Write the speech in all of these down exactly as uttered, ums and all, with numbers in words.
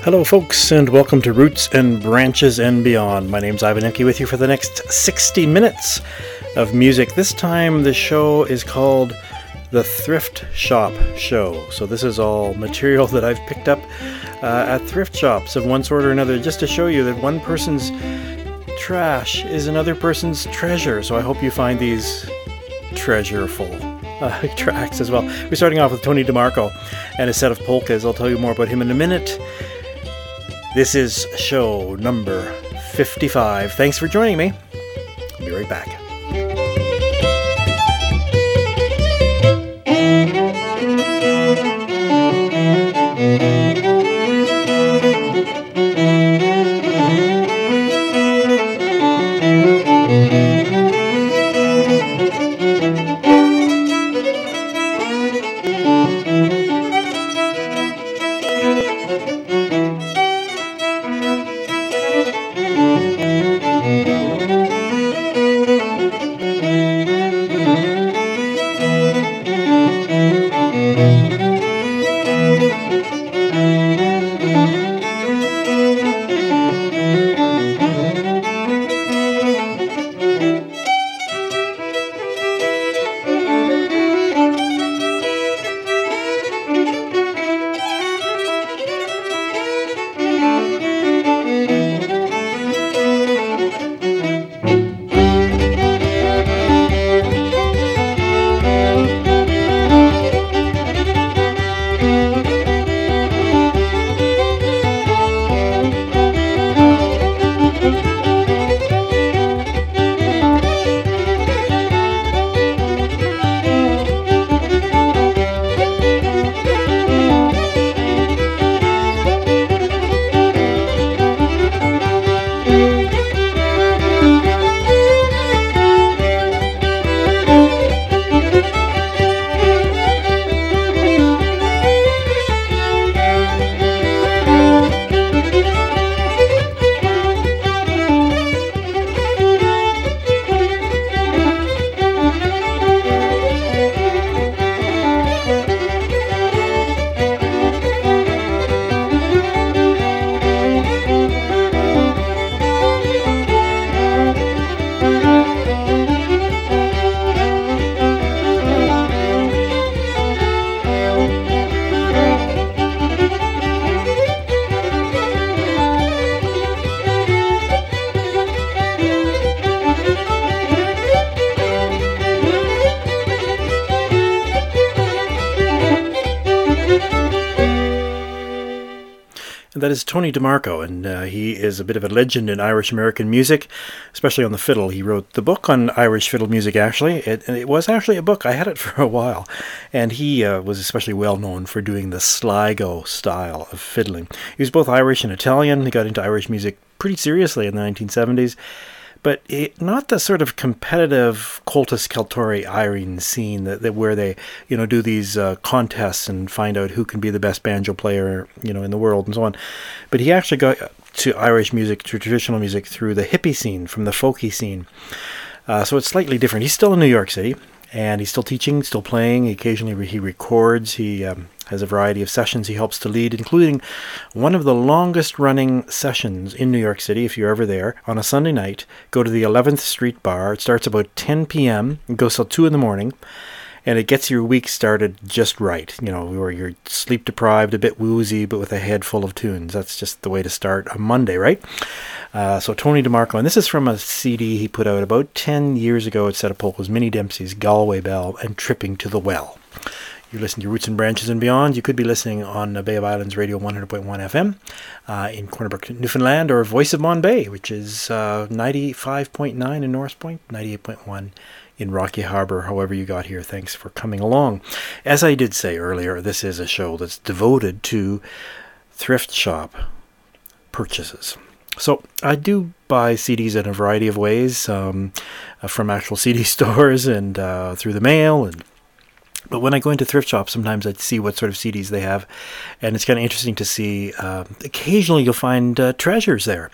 Hello folks, and welcome to Roots and Branches and Beyond. My name's Ivan Emke with you for the next sixty minutes of music. This time the show is called The Thrift Shop Show. So this is all material that I've picked up uh, at thrift shops of one sort or another, just to show you that one person's trash is another person's treasure. So I hope you find these treasureful uh, tracks as well. We're starting off with Tony DeMarco and a set of polkas. I'll tell you more about him in a minute. This is show number fifty-five. Thanks for joining me. I'll be right back. That is Tony DeMarco, and uh, he is a bit of a legend in Irish-American music, especially on the fiddle. He wrote the book on Irish fiddle music, actually. It, it was actually a book. I had it for a while. And he uh, was especially well known for doing the Sligo style of fiddling. He was both Irish and Italian. He got into Irish music pretty seriously in the nineteen seventies. But it, not the sort of competitive Cultus Celtori Irene scene that, that where they, you know, do these uh, contests and find out who can be the best banjo player, you know, in the world and so on. But he actually got to Irish music, to traditional music, through the hippie scene, from the folky scene. Uh, so it's slightly different. He's still in New York City, and he's still teaching, still playing. Occasionally he records. He um, has a variety of sessions he helps to lead, including one of the longest running sessions in New York City. If you're ever there on a Sunday night, go to the eleventh Street Bar. It starts about ten p.m. and goes till two in the morning, and it gets your week started just right, you know, where you're sleep deprived, a bit woozy, but with a head full of tunes. That's just the way to start a Monday, right? Uh, so Tony DeMarco, and this is from a C D he put out about ten years ago at Set of Polkas, Minnie Dempsey's Galway Bell and Tripping to the Well. You're listening to Roots and Branches and Beyond. You could be listening on Bay of Islands Radio one hundred point one F M uh, in Corner Brook, Newfoundland, or Voice of Mon Bay, which is uh, ninety-five point nine in North Point, ninety-eight point one in Rocky Harbor. However you got here, thanks for coming along. As I did say earlier, this is a show that's devoted to thrift shop purchases. So I do buy C Ds in a variety of ways, um, uh, from actual C D stores and uh, through the mail. And But when I go into thrift shops, sometimes I see what sort of C Ds they have, and it's kind of interesting to see. Uh, occasionally you'll find uh, treasures there.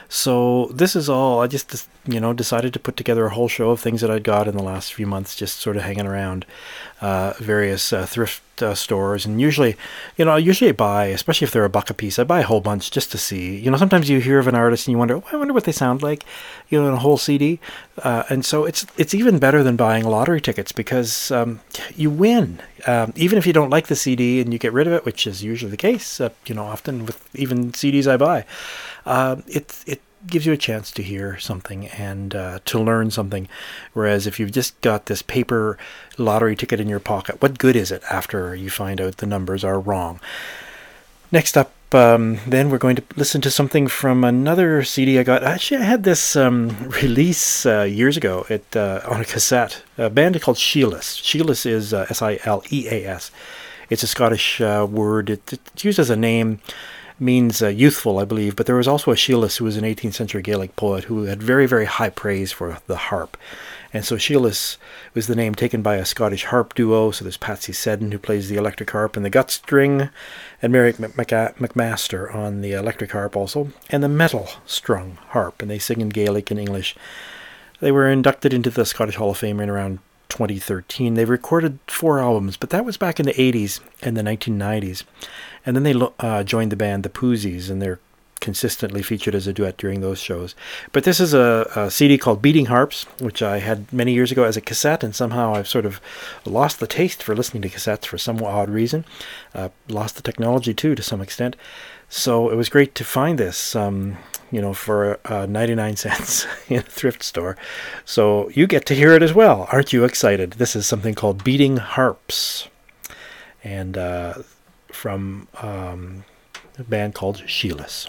So this is all, I just, you know, decided to put together a whole show of things that I'd got in the last few months, just sort of hanging around uh, various uh, thrift uh, stores. And usually, you know, usually I buy, especially if they're a buck a piece, I buy a whole bunch just to see. You know, sometimes you hear of an artist and you wonder, oh, I wonder what they sound like, you know, in a whole C D. Uh, and so it's it's even better than buying lottery tickets because um, you win. Um, even if you don't like the C D and you get rid of it, which is usually the case, uh, you know, often with even C Ds I buy, uh, it it gives you a chance to hear something and uh, to learn something. Whereas if you've just got this paper lottery ticket in your pocket, what good is it after you find out the numbers are wrong? Next up, um, then we're going to listen to something from another C D I got. Actually, I had this um, release uh, years ago it, uh, on a cassette. A band called Silas. Silas is uh, S I L E A S. It's a Scottish uh, word. It, it's used as a name. Means uh, youthful, I believe, but there was also a Silas who was an eighteenth century Gaelic poet who had very, very high praise for the harp. And so Silas was the name taken by a Scottish harp duo. So there's Patsy Seddon, who plays the electric harp and the gut string, and Merrick McMaster on the electric harp also, and the metal strung harp, and they sing in Gaelic and English. They were inducted into the Scottish Hall of Fame in around twenty thirteen. They recorded four albums, but that was back in the eighties and the nineteen nineties. And then they uh, joined the band The Poozies, and they're consistently featured as a duet during those shows. But this is a, a C D called Beating Harps, which I had many years ago as a cassette, and somehow I've sort of lost the taste for listening to cassettes for some odd reason. Uh, lost the technology, too, to some extent. So it was great to find this, um, you know, for uh, ninety-nine cents in a thrift store. So you get to hear it as well. Aren't you excited? This is something called Beating Harps. And uh, from um, a band called Silas.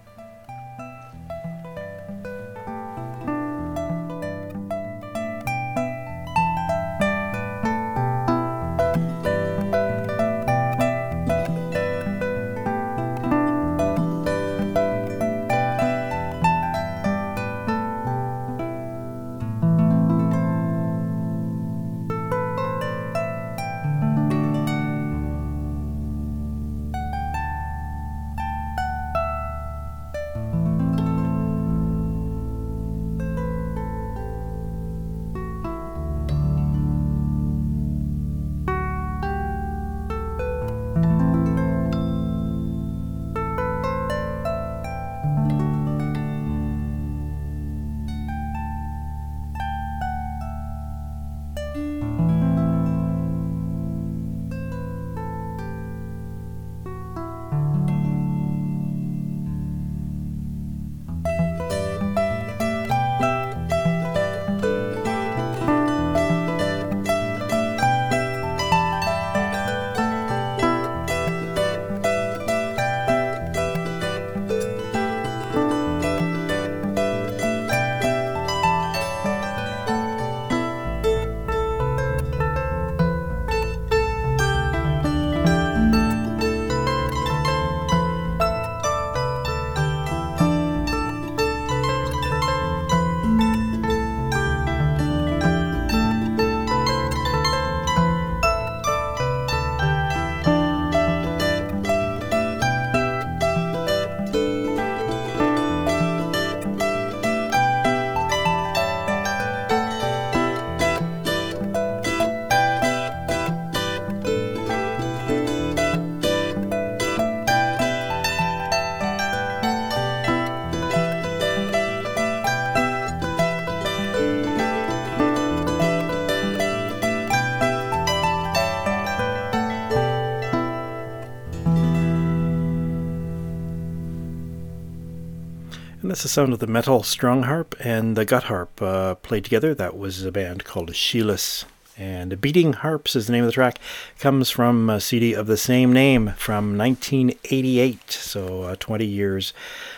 And that's the sound of the metal strung harp and the gut harp uh, played together. That was a band called Silas. And Beating Harps is the name of the track. Comes from a C D of the same name from nineteen eighty-eight, so uh, twenty years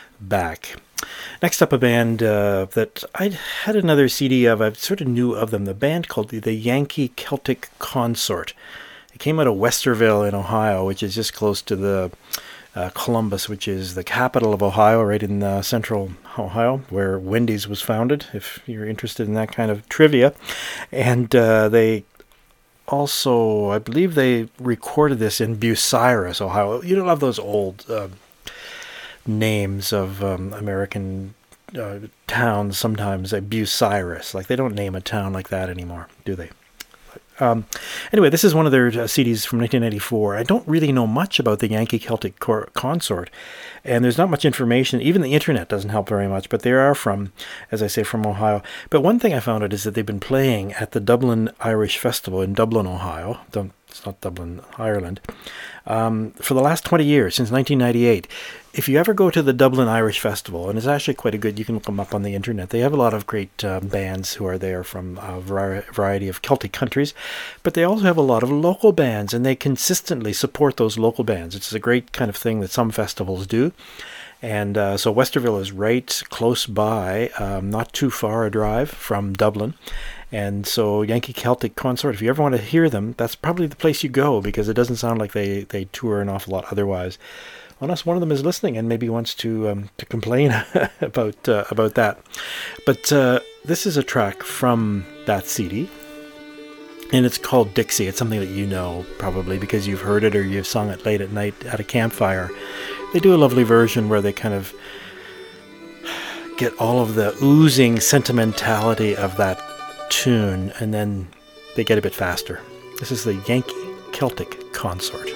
back. Next up, a band uh, that I had another C D of. I sort of knew of them. The band called the Yankee Celtic Consort. It came out of Westerville in Ohio, which is just close to the uh, Columbus, which is the capital of Ohio, right in uh, central Ohio, where Wendy's was founded, if you're interested in that kind of trivia. And uh, they also, I believe they recorded this in Bucyrus, Ohio. You don't have those old uh, names of um, American uh, towns sometimes, uh, Bucyrus. Like, they don't name a town like that anymore, do they? Um, anyway, this is one of their uh, C Ds from nineteen ninety-four. I don't really know much about the Yankee Celtic Cor- Consort, and there's not much information. Even the internet doesn't help very much, but they are from, as I say, from Ohio. But one thing I found out is that they've been playing at the Dublin Irish Festival in Dublin, Ohio. It's not Dublin, Ireland. Um, for the last twenty years, since nineteen ninety-eight. If you ever go to the Dublin Irish Festival, and it's actually quite a good, you can look them up on the internet, they have a lot of great uh, bands who are there from a variety of Celtic countries, but they also have a lot of local bands, and they consistently support those local bands. It's a great kind of thing that some festivals do. And uh, so Westerville is right close by, um, not too far a drive from Dublin. And so Yankee Celtic Consort, if you ever want to hear them, that's probably the place you go, because it doesn't sound like they, they tour an awful lot otherwise. Unless one of them is listening and maybe wants to um, to complain about uh, about that. But uh, this is a track from that C D, and it's called Dixie. It's something that you know probably because you've heard it or you've sung it late at night at a campfire. They do a lovely version where they kind of get all of the oozing sentimentality of that tune, and then they get a bit faster. This is the Yankee Celtic Consort.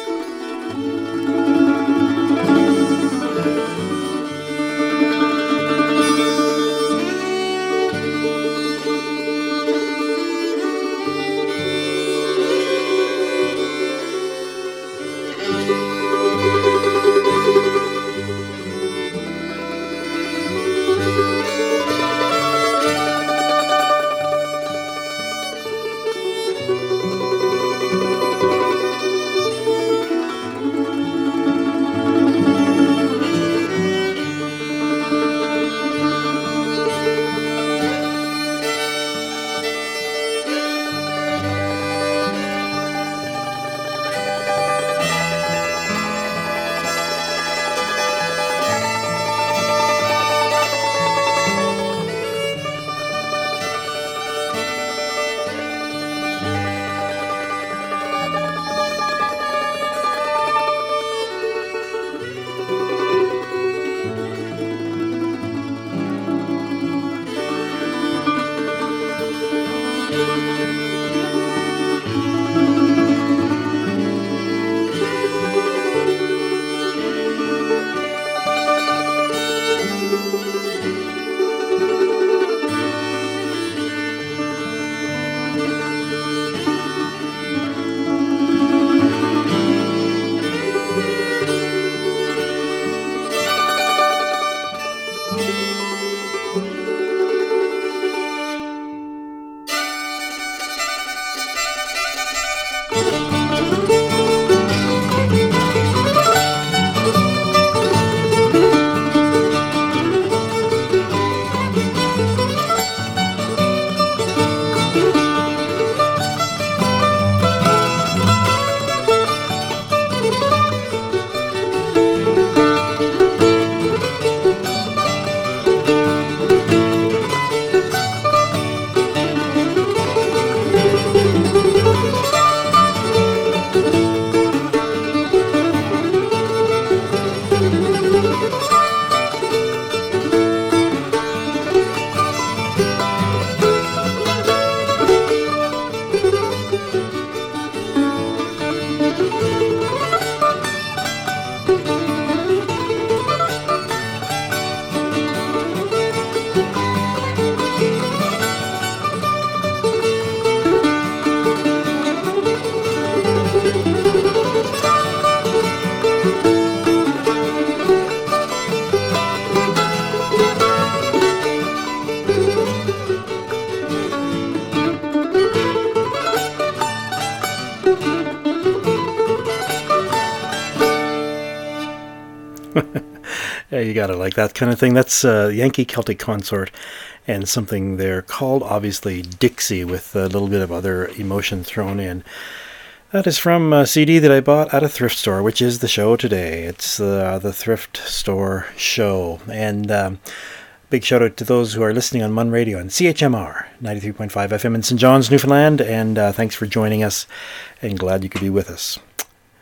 Yeah, you gotta like that kind of thing. That's uh, Yankee Celtic Consort, and something they're called, obviously, Dixie, with a little bit of other emotion thrown in. That is from a C D that I bought at a thrift store, which is the show today. It's uh, the Thrift Store Show. And um, big shout out to those who are listening on Mun Radio and C H M R ninety-three point five F M in Saint John's, Newfoundland. And uh, thanks for joining us, and glad you could be with us.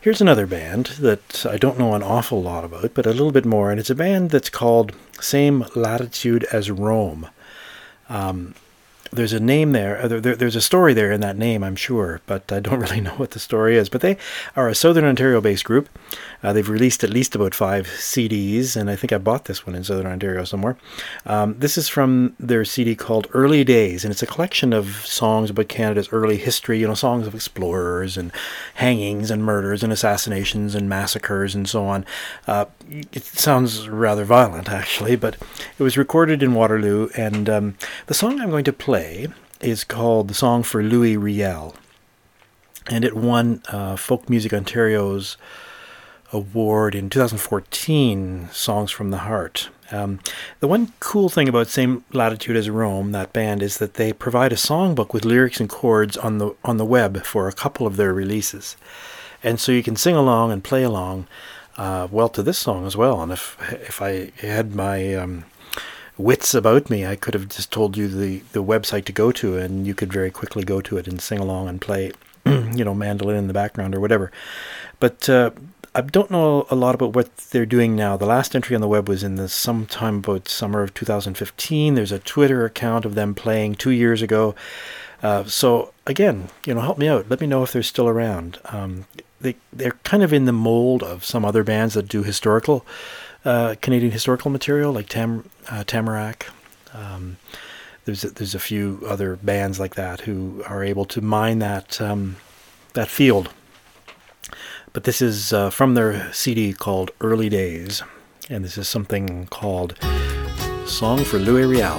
Here's another band that I don't know an awful lot about, but a little bit more, and it's a band that's called Same Latitude as Rome. Um, there's a name there, there, there's a story there in that name, I'm sure, but I don't really know what the story is. But they are a Southern Ontario-based group. Uh, they've released at least about five C Ds, and I think I bought this one in Southern Ontario somewhere. Um, this is from their C D called Early Days, and it's a collection of songs about Canada's early history, you know, songs of explorers and hangings and murders and assassinations and massacres and so on. Uh, it sounds rather violent, actually, but it was recorded in Waterloo, and um, the song I'm going to play is called The Song for Louis Riel, and it won uh, Folk Music Ontario's award in two thousand fourteen, Songs from the Heart. Um, the one cool thing about Same Latitude as Rome, that band, is that they provide a songbook with lyrics and chords on the on the web for a couple of their releases, and so you can sing along and play along, uh, well, to this song as well. And if if I had my um, wits about me, I could have just told you the the website to go to, and you could very quickly go to it and sing along and play, you know, mandolin in the background or whatever. But uh, I don't know a lot about what they're doing now. The last entry on the web was in the sometime about summer of two thousand fifteen. There's a Twitter account of them playing two years ago. Uh, so again, you know, help me out. Let me know if they're still around. Um, they they're kind of in the mold of some other bands that do historical uh, Canadian historical material, like Tam uh, Tamarack. Um, there's a, there's a few other bands like that who are able to mine that um, that field. But this is uh, from their C D called Early Days, and this is something called Song for Louis Riel.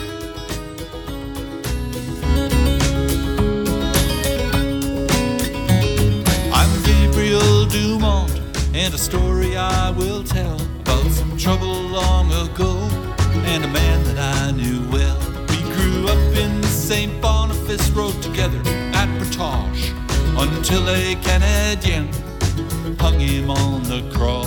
I'm Gabriel Dumont, and a story I will tell about some trouble long ago, and a man that I knew well. We grew up in Saint Boniface Road together at Portage, until a Canadian hung him on the cross.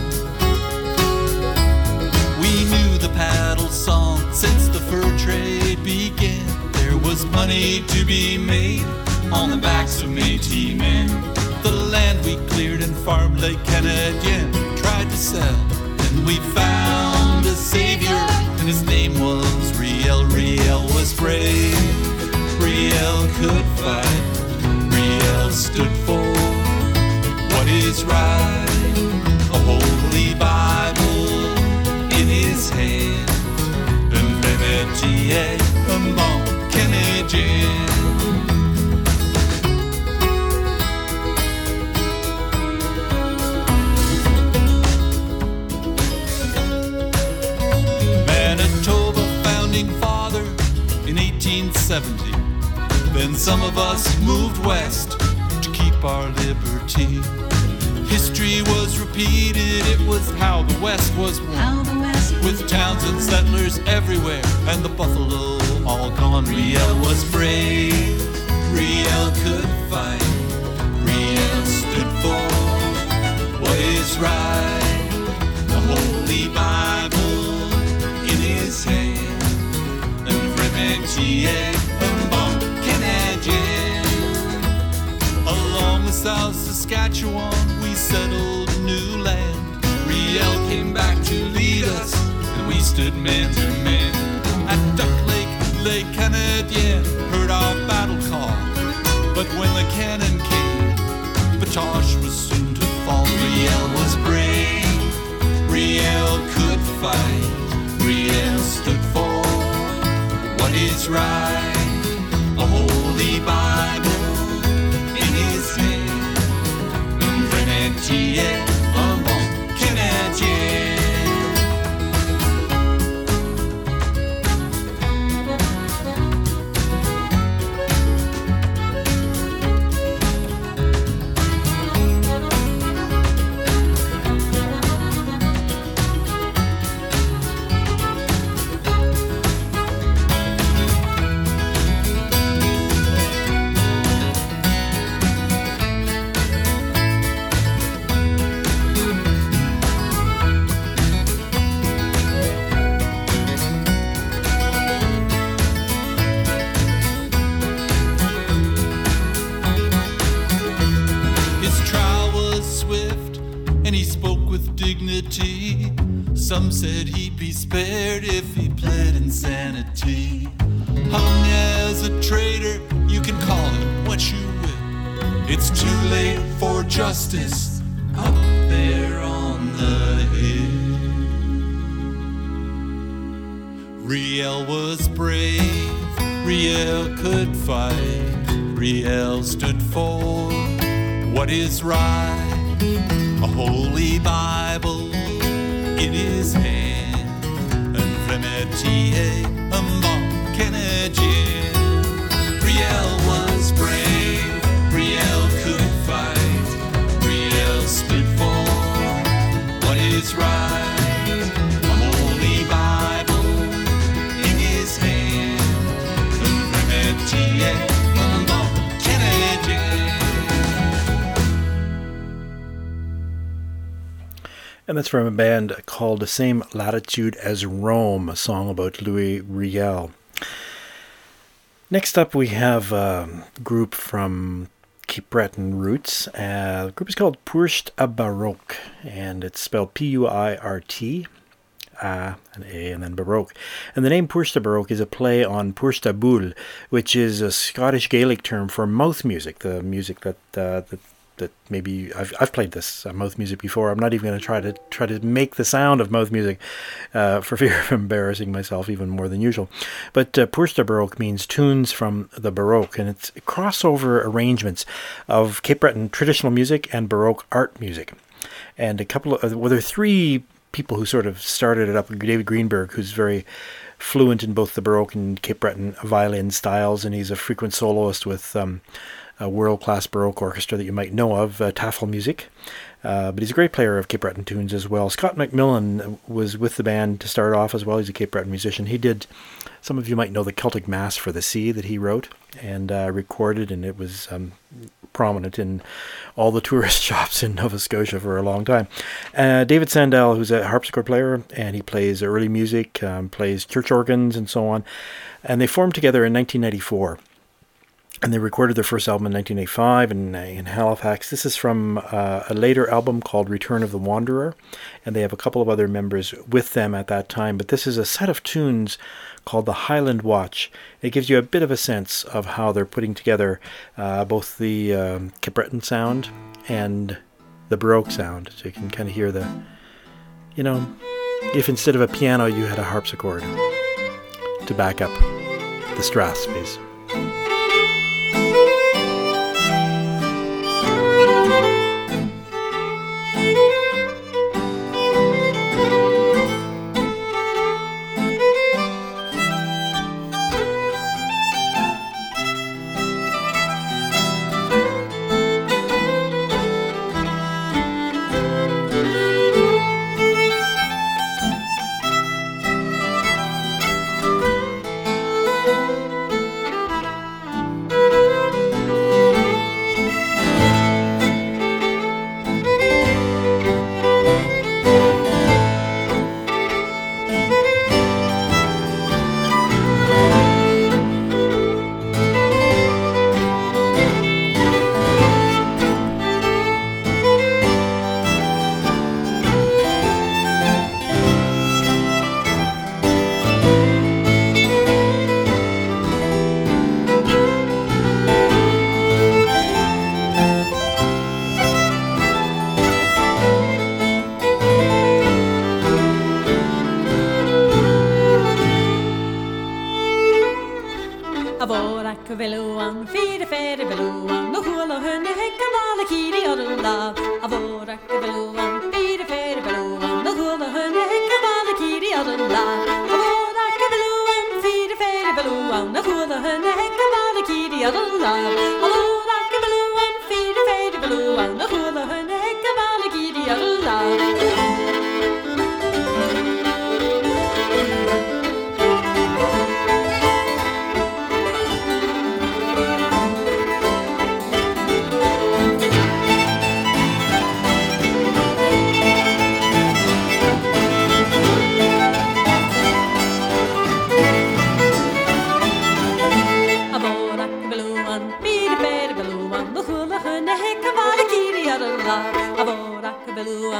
We knew the paddle song since the fur trade began. There was money to be made on the backs of Métis men. The land we cleared and farmed Lake Canadian tried to sell, and we found a savior, and his name was Riel. Riel was brave, Riel could fight, Riel stood for what is right, a holy Bible in his hand, and Remetier among Canadian. Manitoba founding father in eighteen seventy. Then some of us moved west to keep our liberty. History was repeated, it was how the West was won, with towns and settlers everywhere, and the buffalo all gone. Riel was brave, Riel could fight, Riel stood for what is right, the Holy Bible in his hand, and Remetier among Canadian. Along the South Saskatchewan we settled new land. Riel came back to lead us, and we stood man to man. At Duck Lake, Lake Canadian heard our battle call, but when the cannon came, Portage was soon to fall. Riel was brave, Riel could fight, Riel stood for what is right, a holy Bible in his hand, and Remetier among Canadian. and he spoke with dignity. Some said he'd be spared if he pled insanity. Hung as a traitor, you can call it what you will. It's too late for justice up there on the hill. Riel was brave, Riel could fight, Riel stood for what is right. A holy Bible in his hand, un vrai métier, un bon Canadien. Riel was brave, Riel could fight, Riel stood for what is right. A holy Bible in his hand, un vrai métier, un bon Canadien. And that's from a band called The Same Latitude as Rome, a song about Louis Riel. Next up, we have a group from Cape Breton roots. Uh, the group is called Puirt a Baroque, and it's spelled P U I R T, A, an A, and then Baroque. And the name Puirt a Baroque is a play on Puirt a Bul, which is a Scottish Gaelic term for mouth music, the music that uh, that that maybe I've I've played this uh, mouth music before. I'm not even going to try to try to make the sound of mouth music uh, for fear of embarrassing myself even more than usual. But uh, Puirt a Baroque means tunes from the Baroque, and it's crossover arrangements of Cape Breton traditional music and Baroque art music. And a couple of well, there are three people who sort of started it up. David Greenberg, who's very fluent in both the Baroque and Cape Breton violin styles, and he's a frequent soloist with Um, a world-class Baroque orchestra that you might know of, uh, Tafel Music. Uh, but he's a great player of Cape Breton tunes as well. Scott McMillan was with the band to start off as well. He's a Cape Breton musician. He did, some of you might know the Celtic Mass for the Sea that he wrote and uh, recorded, and it was um, prominent in all the tourist shops in Nova Scotia for a long time. Uh, David Sandell, who's a harpsichord player, and he plays early music, um, plays church organs and so on. And they formed together in nineteen ninety-four. And they recorded their first album in nineteen eighty-five in, in Halifax. This is from uh, a later album called Return of the Wanderer. And they have a couple of other members with them at that time. But this is a set of tunes called the Highland Watch. It gives you a bit of a sense of how they're putting together uh, both the um, Cape Breton sound and the Baroque sound. So you can kind of hear the, you know, if instead of a piano you had a harpsichord to back up the Straths piece.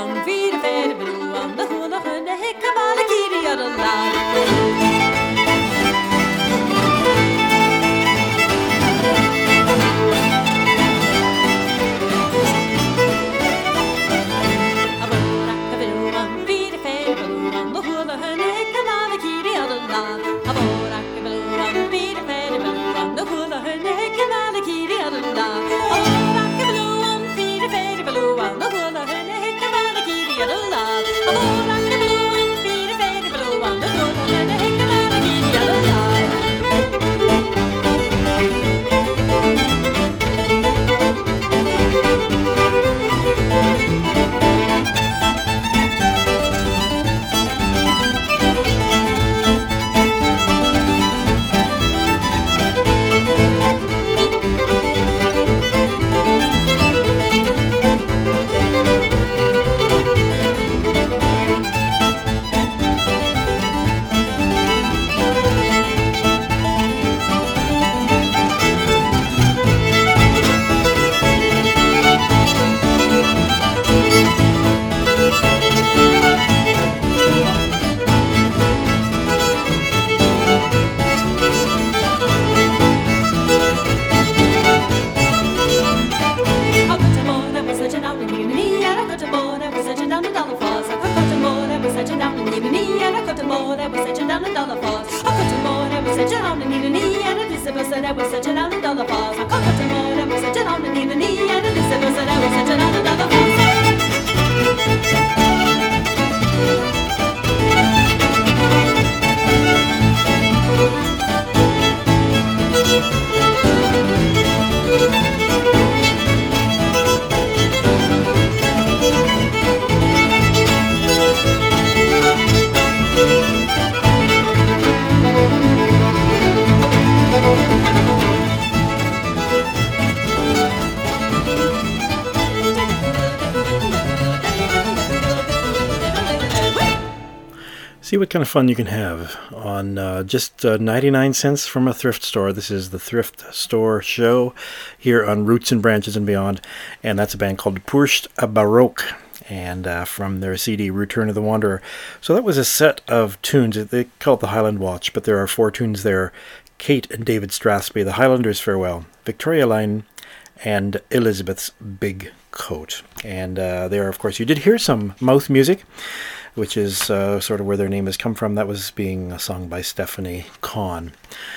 See what kind of fun you can have on uh, just uh, ninety-nine cents from a thrift store. This is the Thrift Store Show here on Roots and Branches and Beyond, and that's a band called Purst Baroque, and uh, from their C D Return of the Wanderer. So that was a set of tunes. They call it the Highland Watch, but there are four tunes there. Kate and David Strathspey, The Highlanders' Farewell, Victoria Line, and Elizabeth's Big Coat. And uh, there, of course, you did hear some mouth music, which is uh, sort of where their name has come from. That was being sung by Stephanie Kahn.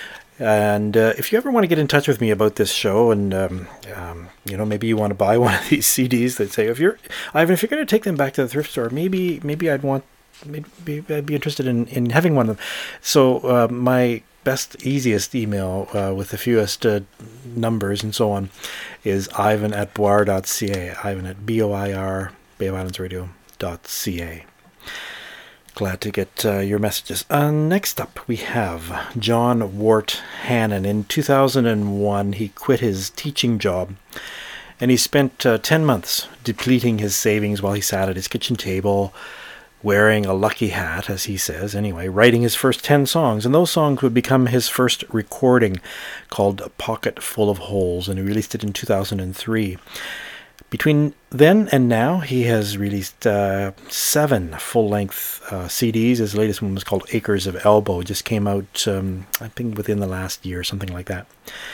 And uh, if you ever want to get in touch with me about this show, and um, um, you know, maybe you want to buy one of these C Ds that say, if you're, Ivan, if you're going to take them back to the thrift store, maybe maybe I'd want, maybe I'd be interested in, in having one of them. So uh, my best, easiest email uh, with the fewest uh, numbers and so on is ivan at boir dot c a. Ivan at B O I R, Bay of Islands Radio dot C A. Glad to get uh, your messages. Uh, next up, we have John Wart Hannon. In two thousand one, he quit his teaching job, and he spent uh, ten months depleting his savings while he sat at his kitchen table, wearing a lucky hat, as he says, anyway, writing his first ten songs. And those songs would become his first recording, called A Pocket Full of Holes, and he released it in two thousand three. Between then and now, he has released uh, seven full-length uh, C Ds. His latest one was called Acres of Elbow. It just came out, um, I think, within the last year, something like that.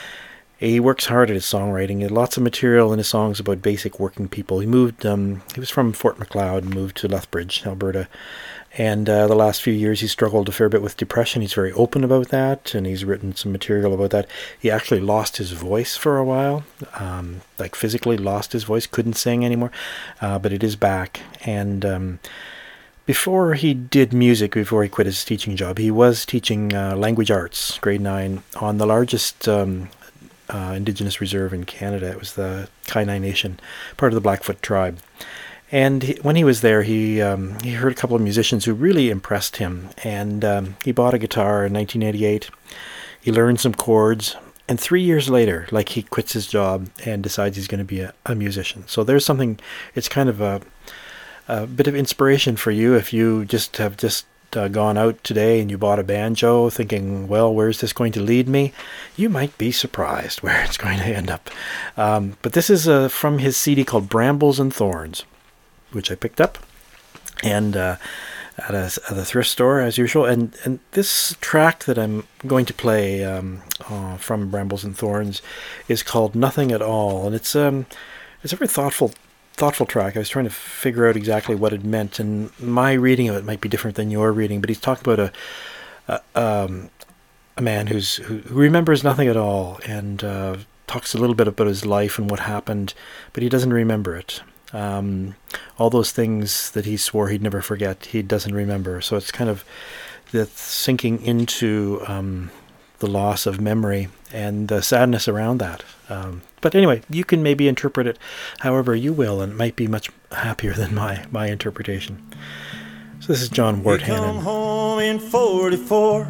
He works hard at his songwriting. He had lots of material in his songs about basic working people. He moved, um, he was from Fort Macleod and moved to Lethbridge, Alberta. And uh, the last few years, he struggled a fair bit with depression. He's very open about that, and he's written some material about that. He actually lost his voice for a while, um, like physically lost his voice, couldn't sing anymore, uh, but it is back. And um, before he did music, before he quit his teaching job, he was teaching uh, language arts, grade nine, on the largest um, uh, Indigenous reserve in Canada. It was the Kainai Nation, part of the Blackfoot tribe. And he, when he was there, he um, he heard a couple of musicians who really impressed him. And um, he bought a guitar in nineteen eighty-eight. He learned some chords. And three years later, like, he quits his job and decides he's going to be a, a musician. So there's something, it's kind of a, a bit of inspiration for you if you just have just uh, gone out today and you bought a banjo thinking, well, where's this going to lead me? You might be surprised where it's going to end up. Um, but this is uh, from his C D called Brambles and Thorns. which I picked up, and uh, at, a, at a thrift store as usual. And, and this track that I'm going to play um, uh, from Brambles and Thorns is called Nothing at All, and it's um it's a very thoughtful thoughtful track. I was trying to figure out exactly what it meant, and my reading of it might be different than your reading, but he's talking about a a, um, a man who's who, who remembers nothing at all, and uh, talks a little bit about his life and what happened, but he doesn't remember it. Um, all those things that he swore he'd never forget, he doesn't remember. So it's kind of the sinking into um, the loss of memory and the sadness around that. Um, but anyway, you can maybe interpret it however you will, and it might be much happier than my, my interpretation. So this is John Wart Hannon. Come home in forty-four,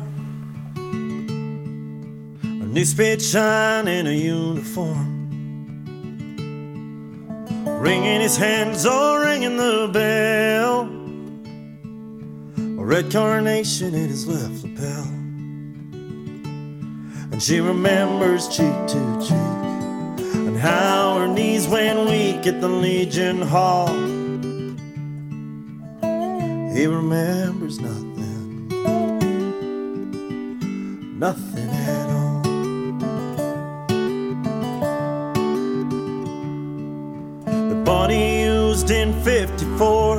a new spade shine in a uniform, wringing his hands, oh, ringing the bell, a red carnation in his left lapel. And she remembers cheek to cheek, and how her knees went weak at the Legion Hall. He remembers nothing, nothing at all. The body used in fifty-four,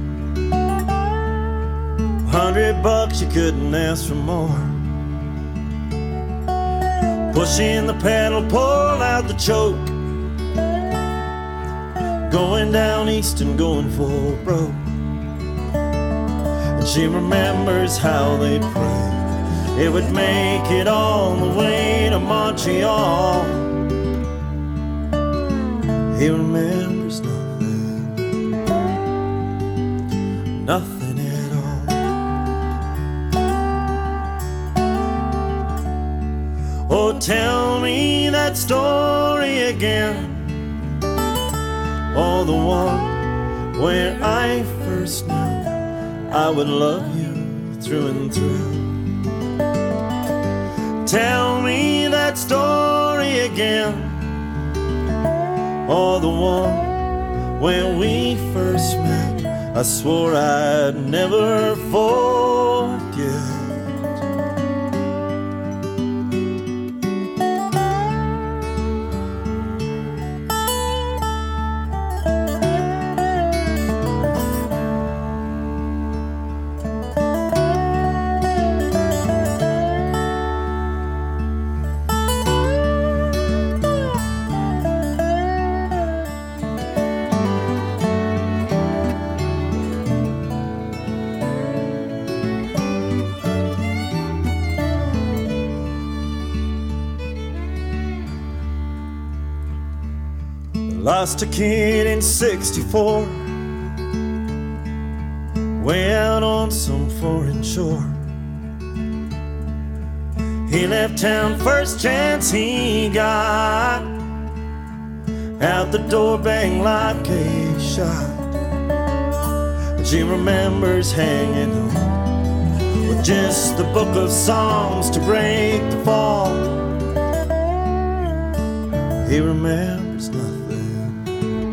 a hundred bucks, you couldn't ask for more. Pushing the pedal, pull out the choke, going down east and going full broke. And she remembers how they prayed it would make it all the way to Montreal. He remembers nothing, nothing at all. Oh, tell me that story again. Oh, the one where I first knew I would love you through and through. Tell me that story again. Oh, the one where we first met, I swore I'd never forget. Lost a kid in sixty-four, way out on some foreign shore. He left town first chance he got, out the door bang like a shot. And she remembers hanging home with just the book of songs to break the fall. He remembers nothing,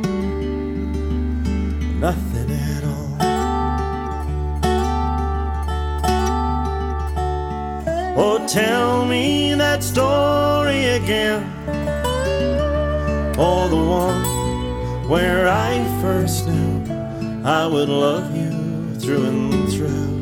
nothing at all. Oh, tell me that story again. Oh, the one where I first knew I would love you through and through.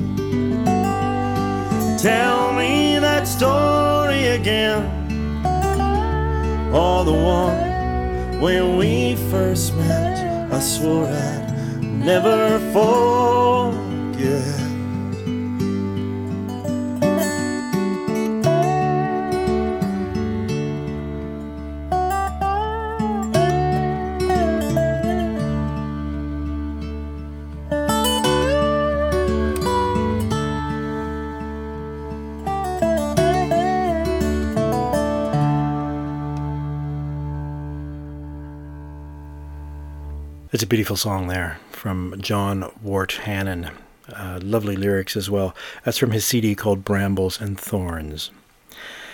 Tell me that story again. Oh, the one where we first met, I swore I'd never forget. It's a beautiful song there from John Wart Hannon. Uh, lovely lyrics as well. That's from his C D called Brambles and Thorns.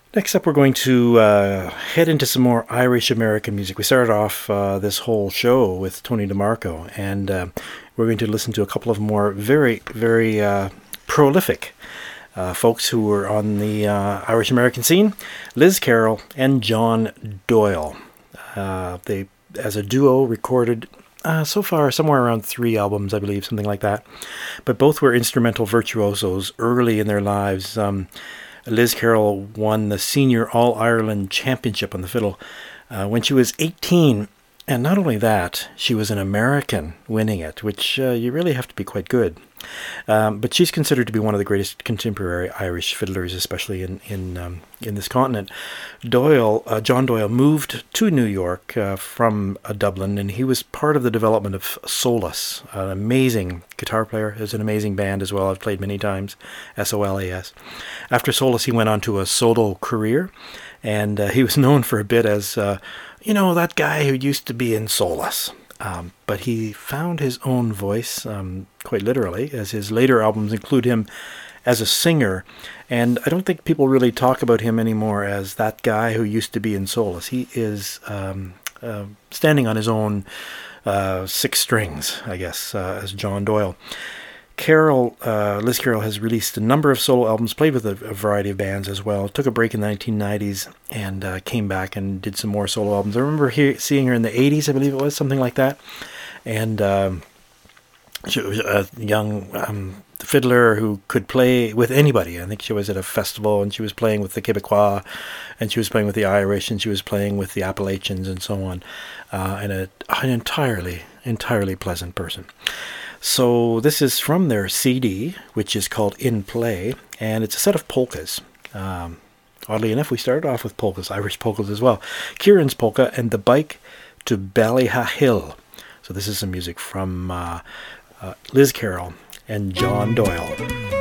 Next up, we're going to uh, head into some more Irish American music. We started off uh, this whole show with Tony DeMarco, and uh, we're going to listen to a couple of more very, very uh, prolific uh, folks who were on the uh, Irish American scene, Liz Carroll and John Doyle. Uh, they, as a duo, recorded uh, so far somewhere around three albums, I believe, something like that. But both were instrumental virtuosos early in their lives. Um, Liz Carroll won the Senior All-Ireland Championship on the fiddle uh, when she was eighteen. And not only that, she was an American winning it, which uh, you really have to be quite good. Um, but she's considered to be one of the greatest contemporary Irish fiddlers, especially in in, um, in this continent. Doyle, uh, John Doyle, moved to New York uh, from uh, Dublin, and he was part of the development of Solas, an amazing guitar player. Has an amazing band as well. I've played many times, S O L A S. After Solas, he went on to a solo career, and uh, he was known for a bit as, uh, you know, that guy who used to be in Solas. Um, but he found his own voice, um, quite literally, as his later albums include him as a singer. And I don't think people really talk about him anymore as that guy who used to be in Solas. He is um, uh, standing on his own uh, six strings, I guess, uh, as John Doyle. Carroll, uh, Liz Carroll has released a number of solo albums, played with a, a variety of bands as well. Took a break in the nineteen nineties and uh, came back and did some more solo albums. I remember he- seeing her in the eighties, I believe it was, something like that. And um, she was a young um, fiddler who could play with anybody. I think she was at a festival and she was playing with the Quebecois, and she was playing with the Irish, and she was playing with the Appalachians and so on. Uh, and a, an entirely, entirely pleasant person. So this is from their C D, which is called In Play, and it's a set of polkas. Um, oddly enough, we started off with polkas, Irish polkas as well. Kieran's Polka and The Bike to Ballyhahill. So this is some music from uh, uh, Liz Carroll and John Doyle.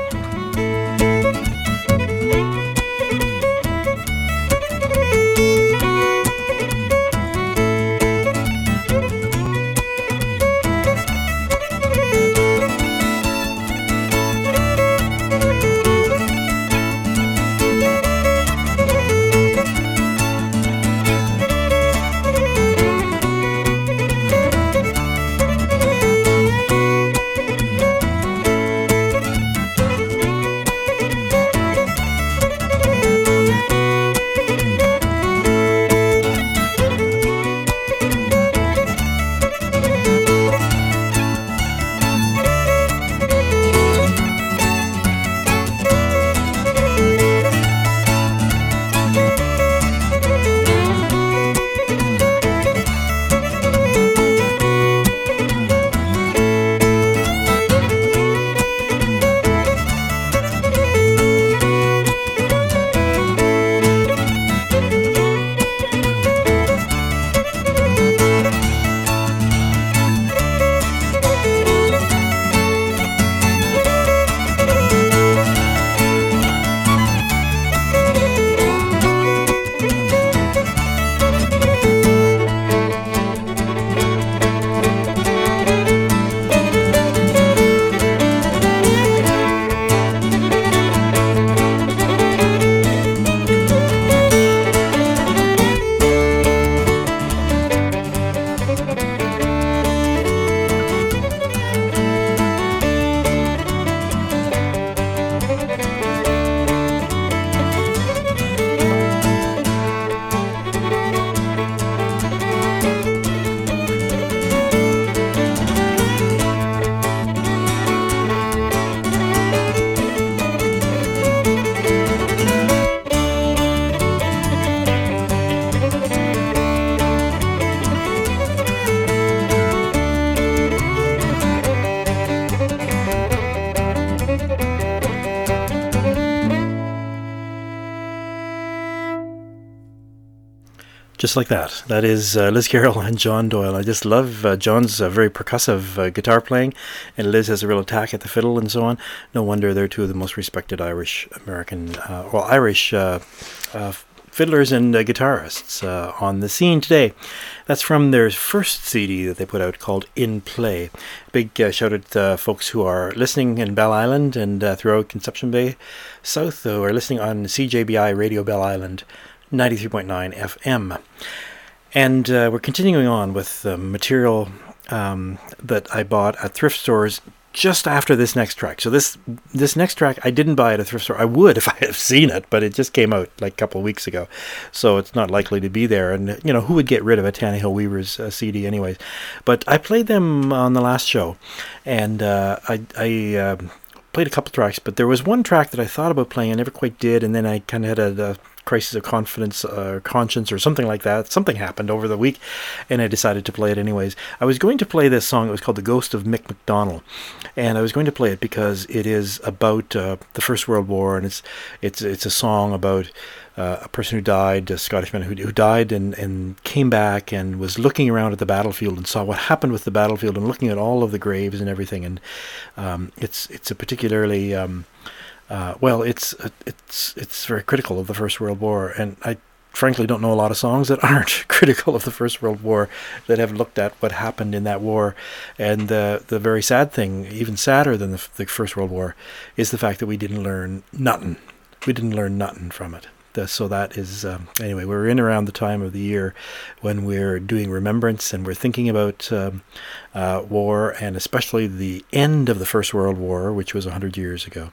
Just like that. That is uh, Liz Carroll and John Doyle. I just love uh, John's uh, very percussive uh, guitar playing, and Liz has a real attack at the fiddle and so on. No wonder they're two of the most respected Irish American, uh, well, Irish uh, uh, fiddlers and uh, guitarists uh, on the scene today. That's from their first C D that they put out called In Play. Big uh, shout out to uh, folks who are listening in Bell Island and uh, throughout Conception Bay South, who are listening on C J B I Radio Bell Island ninety-three point nine F M. And uh, we're continuing on with the material um, that I bought at thrift stores just after this next track. So this this next track I didn't buy at a thrift store. I would if I had seen it, but it just came out like a couple of weeks ago, so it's not likely to be there. And you know, who would get rid of a Tannehill Weavers uh, C D anyways? But I played them on the last show, and uh, I, I uh, played a couple tracks, but there was one track that I thought about playing, I never quite did, and then I kind of had a, a crisis of confidence or uh, conscience or something like that. Something happened over the week, and I decided to play it anyways. I was going to play this song. It was called The Ghost of Mick McDonald, and I was going to play it because it is about uh, the First World War, and it's it's it's a song about uh, a person who died, a Scottishman who, who died and, and came back and was looking around at the battlefield and saw what happened with the battlefield and looking at all of the graves and everything. And um, it's it's a particularly um, Uh, well, it's it's it's very critical of the First World War, and I frankly don't know a lot of songs that aren't critical of the First World War, that have looked at what happened in that war. And the the very sad thing, even sadder than the, the First World War, is the fact that we didn't learn nothing. We didn't learn nothing from it. The, so that is, um, anyway, we're in around the time of the year when we're doing remembrance and we're thinking about um, uh, war, and especially the end of the First World War, which was one hundred years ago.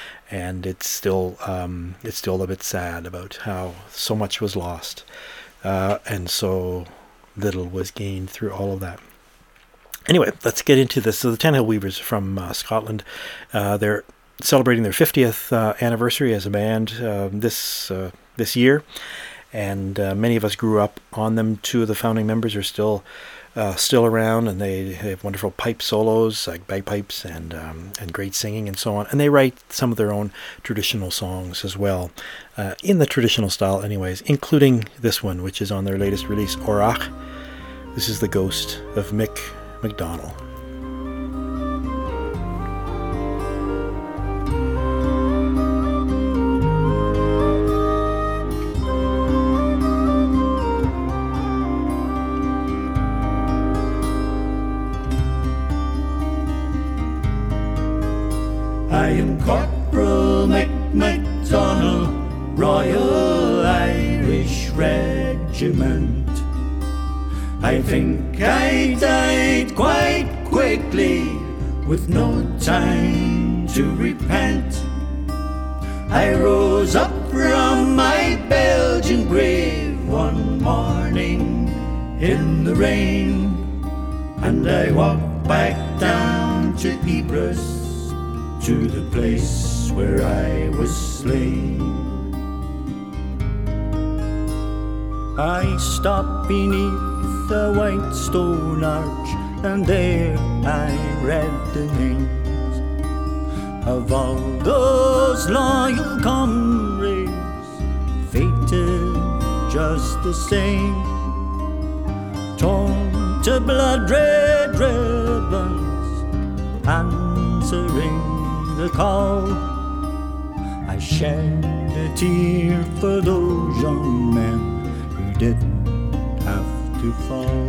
And it's still um, it's still a bit sad about how so much was lost uh, and so little was gained through all of that. Anyway, let's get into this. So the Tannehill Weavers from uh, Scotland, uh, they're celebrating their fiftieth uh, anniversary as a band uh, this uh, this year, and uh, many of us grew up on them. Two of the founding members are still Uh, still around, and they, they have wonderful pipe solos, like bagpipes, and um, and great singing and so on. And they write some of their own traditional songs as well, uh, in the traditional style anyways, including this one, which is on their latest release, Orach. This is The Ghost of Mick McDonald. I am Corporal Mick McDonald, Royal Irish Regiment. I think I died quite quickly, with no time to repent. I rose up from my Belgian grave one morning in the rain, and I walked back down to Ypres, to the place where I was slain. I stopped beneath the white stone arch, and there I read the names of all those loyal comrades, fated just the same, torn to blood-red ribbons, answering the call. I shed a tear for those young men who didn't have to fall.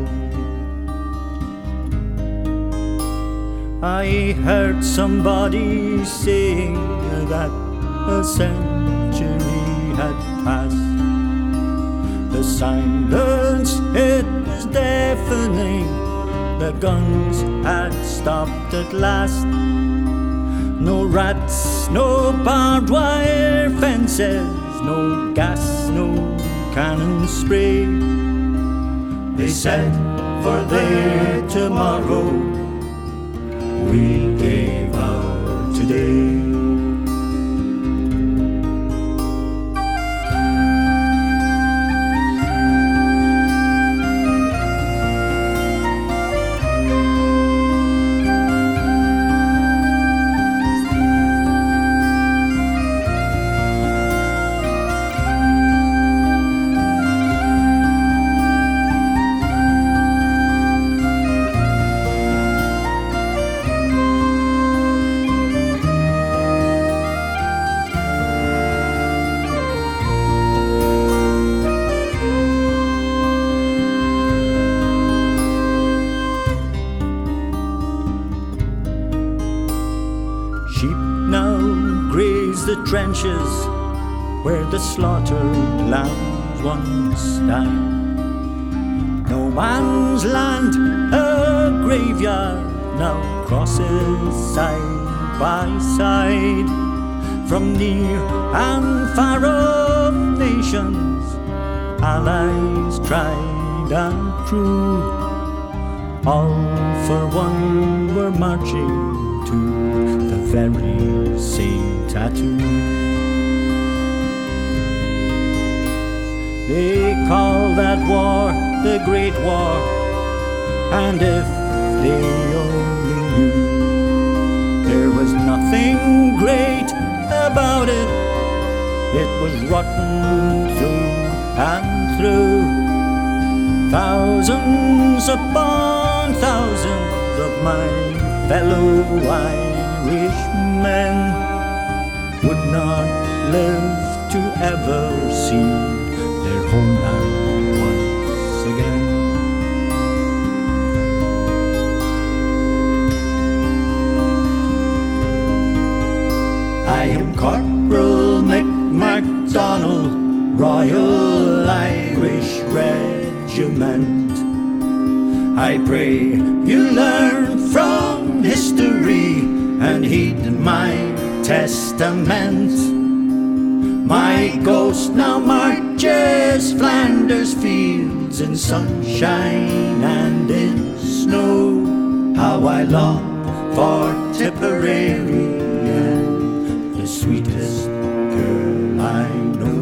I heard somebody saying that a century had passed. The silence, it was deafening. The guns had stopped at last. No rats, no barbed wire fences, no gas, no cannon spray. They said for their tomorrow, we gave our today. Sheep now graze the trenches where the slaughtered lambs once died. No man's land, a graveyard, now crosses side by side. From near and far of nations, allies tried and true, all for one were marching to the very same tattoo. They call that war the Great War, and if they only knew, there was nothing great about it. It was rotten through and through. Thousands upon thousands of my fellow Irishmen would not live to ever see their homeland once again. I am Corporal Mick MacDonald, Royal Irish Regiment. I pray you learn from history and heed my testament. My ghost now marches Flanders fields in sunshine and in snow. How I long for Tipperary and the sweetest girl I know.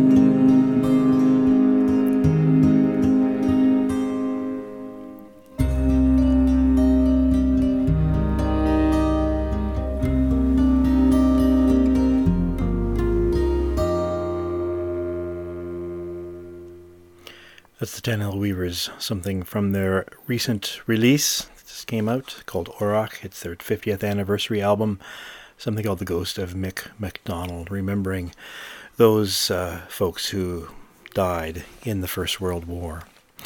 That's the Ten Hill Weavers, something from their recent release that just came out called Orach. It's their fiftieth anniversary album, something called The Ghost of Mick MacDonald, remembering those uh, folks who died in the First World War.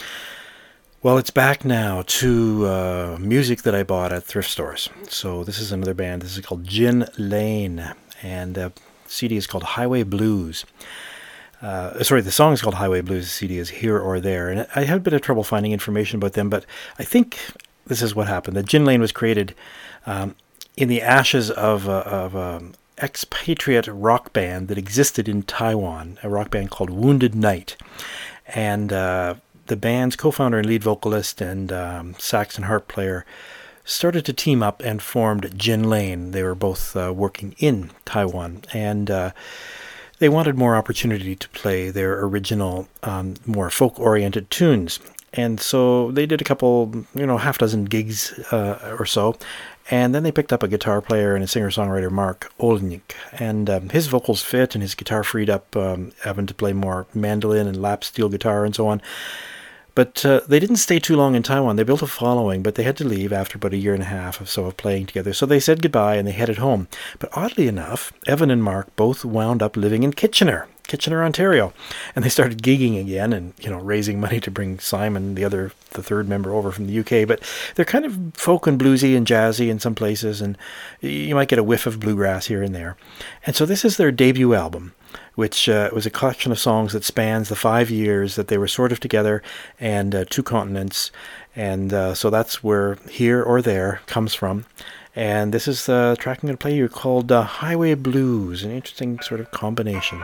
Well, it's back now to uh, music that I bought at thrift stores. So this is another band. This is called Gin Lane, and uh, the C D is called Highway Blues. Uh, sorry, the song is called Highway Blues, the C D is Here or There. And I had a bit of trouble finding information about them, but I think this is what happened. That Gin Lane was created um, in the ashes of, uh, of an expatriate rock band that existed in Taiwan, a rock band called Wounded Knight. And uh, the band's co-founder and lead vocalist and um, sax and harp player started to team up and formed Gin Lane. They were both uh, working in Taiwan, and uh, they wanted more opportunity to play their original, um, more folk-oriented tunes. And so they did a couple, you know, half dozen gigs uh, or so. And then they picked up a guitar player and a singer-songwriter, Mark Olnick. And um, his vocals fit and his guitar freed up, um, having to play more mandolin and lap steel guitar and so on. But uh, they didn't stay too long in Taiwan. They built a following, but they had to leave after about a year and a half or so of playing together. So they said goodbye and they headed home. But oddly enough, Evan and Mark both wound up living in Kitchener, Kitchener, Ontario. And they started gigging again and, you know, raising money to bring Simon, the other, the third member, over from the U K. But they're kind of folk and bluesy and jazzy in some places, and you might get a whiff of bluegrass here and there. And so this is their debut album, which uh, was a collection of songs that spans the five years that they were sort of together and uh, two continents. And uh, so that's where Here or There comes from. And this is the track I'm going to play you called uh, Highway Blues, an interesting sort of combination.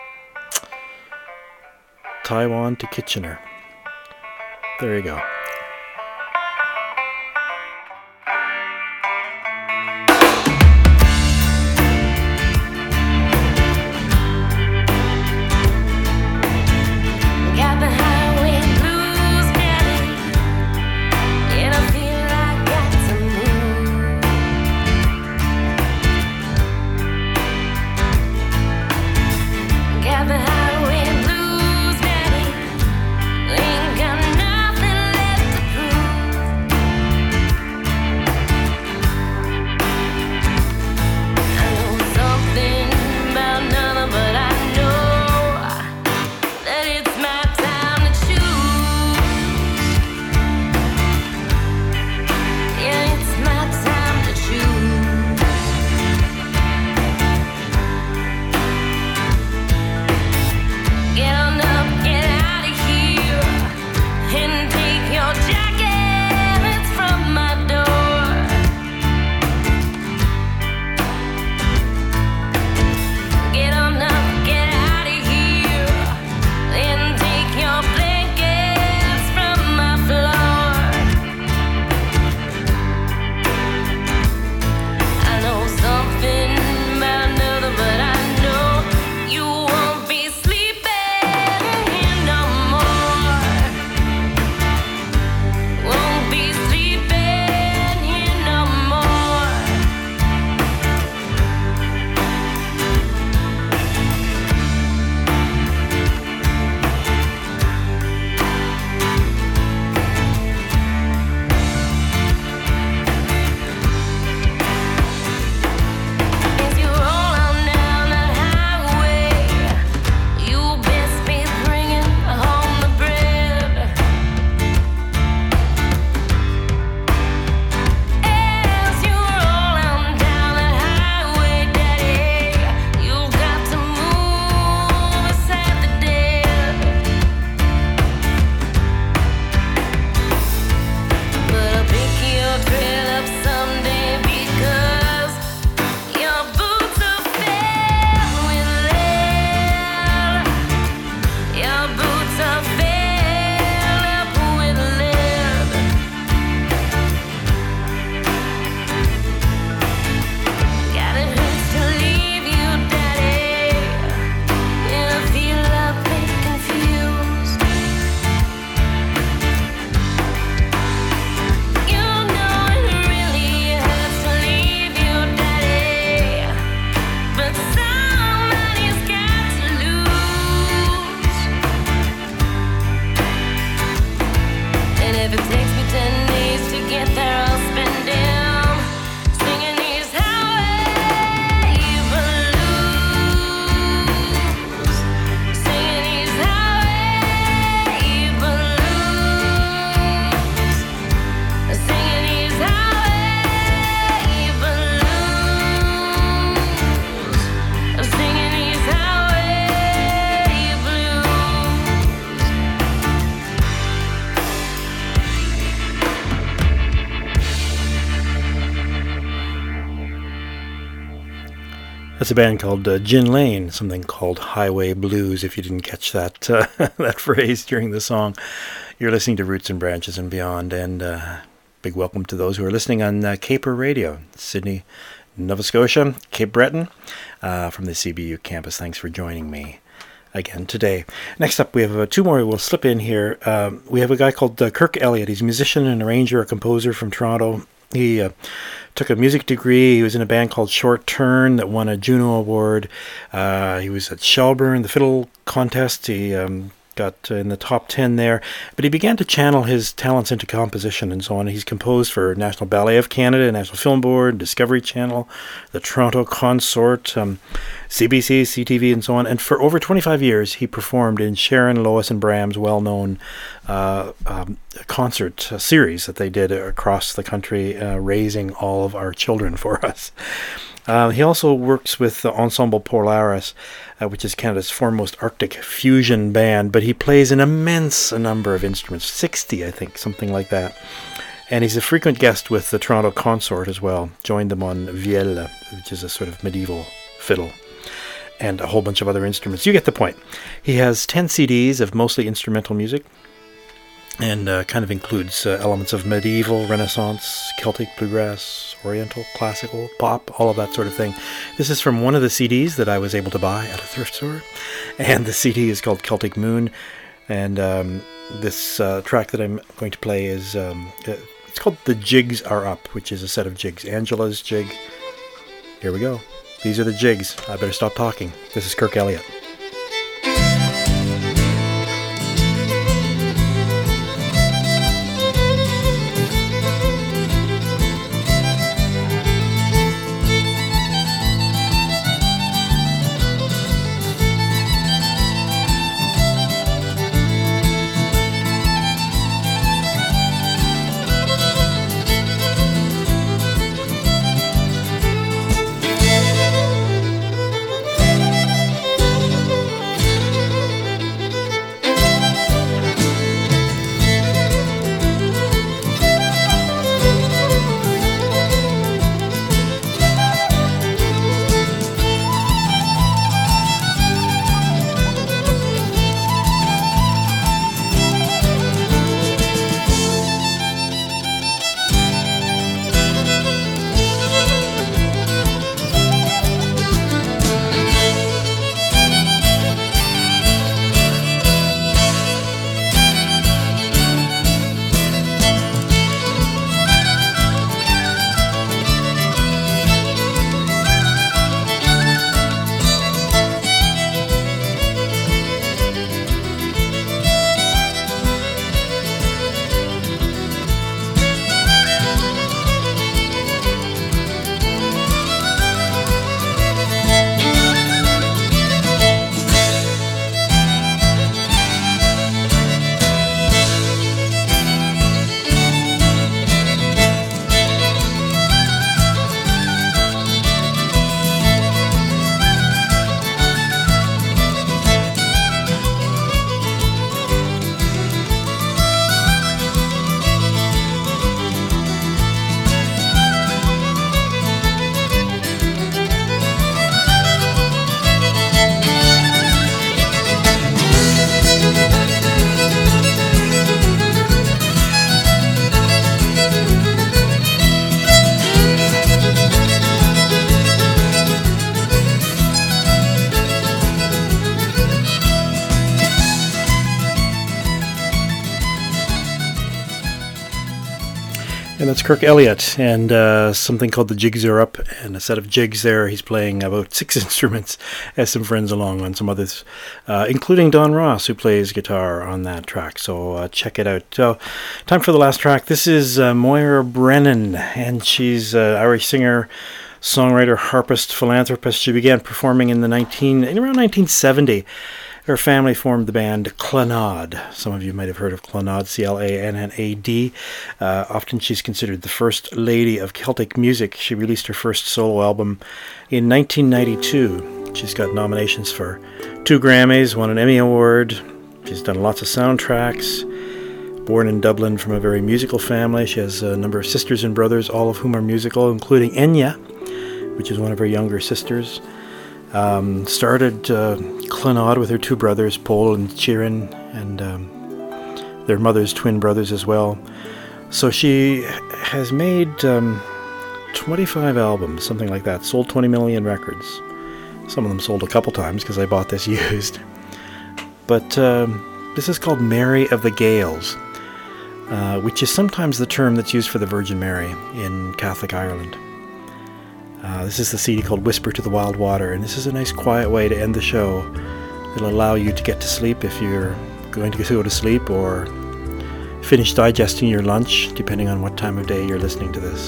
Taiwan to Kitchener. There you go. Got the highway blues, daddy. Ain't got nothing left. That's a band called uh, Gin Lane, something called Highway Blues, if you didn't catch that uh, that phrase during the song. You're listening to Roots and Branches and Beyond, and uh, big welcome to those who are listening on uh, Caper Radio, Sydney, Nova Scotia, Cape Breton, uh, from the C B U campus. Thanks for joining me again today. Next up, we have uh, two more we'll slip in here. Um, we have a guy called uh, Kirk Elliott. He's a musician and arranger, a composer from Toronto. He uh, took a music degree. He was in a band called Short Turn that won a Juno Award. Uh, he was at Shelburne, the fiddle contest. He um, got in the top ten there. But he began to channel his talents into composition and so on. He's composed for National Ballet of Canada, National Film Board, Discovery Channel, the Toronto Consort, um, C B C, C T V, and so on. And for over twenty-five years, he performed in Sharon, Lois, and Bram's well-known uh, um, concert uh, series that they did across the country, uh, raising all of our children for us. Uh, he also works with the Ensemble Polaris, uh, which is Canada's foremost Arctic fusion band, but he plays an immense number of instruments, sixty, I think, something like that. And he's a frequent guest with the Toronto Consort as well. Joined them on vielle, which is a sort of medieval fiddle, and a whole bunch of other instruments. You get the point. He has ten C Ds of mostly instrumental music, and uh, kind of includes uh, elements of medieval, Renaissance, Celtic, bluegrass, Oriental, classical, pop, all of that sort of thing. This is from one of the C Ds that I was able to buy at a thrift store, and the C D is called Celtic Moon, and um, this uh, track that I'm going to play is, um, it's called The Jigs Are Up, which is a set of jigs. Angela's jig. Here we go. These are the jigs. I better stop talking. This is Kirk Elliott. And that's Kirk Elliott, and uh, something called The Jigs Are Up, and a set of jigs there. He's playing about six instruments, has some friends along on some others, uh, including Don Ross, who plays guitar on that track. So uh, check it out. So, time for the last track. This is uh, Moira Brennan, and she's an Irish singer, songwriter, harpist, philanthropist. She began performing in the nineteen in around nineteen seventy. Her family formed the band Clannad. Some of you might have heard of Clannad, C L A N N A D. Uh, often she's considered the first lady of Celtic music. She released her first solo album in nineteen ninety-two. She's got nominations for two Grammys, won an Emmy Award. She's done lots of soundtracks. Born in Dublin from a very musical family. She has a number of sisters and brothers, all of whom are musical, including Enya, which is one of her younger sisters. Um, started uh, Clonard with her two brothers, Paul and Ciaran, and um, their mother's twin brothers as well. So she has made um, twenty-five albums, something like that, sold twenty million records. Some of them sold a couple times because I bought this used. But um, this is called Mary of the Gales, uh, which is sometimes the term that's used for the Virgin Mary in Catholic Ireland. Uh, this is the C D called Whisper to the Wild Water, and this is a nice quiet way to end the show. It'll allow you to get to sleep if you're going to go to sleep, or finish digesting your lunch, depending on what time of day you're listening to this.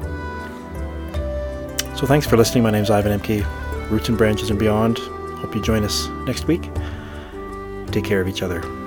So thanks for listening. My name's Ivan Emke, Roots and Branches and Beyond. Hope you join us next week. Take care of each other.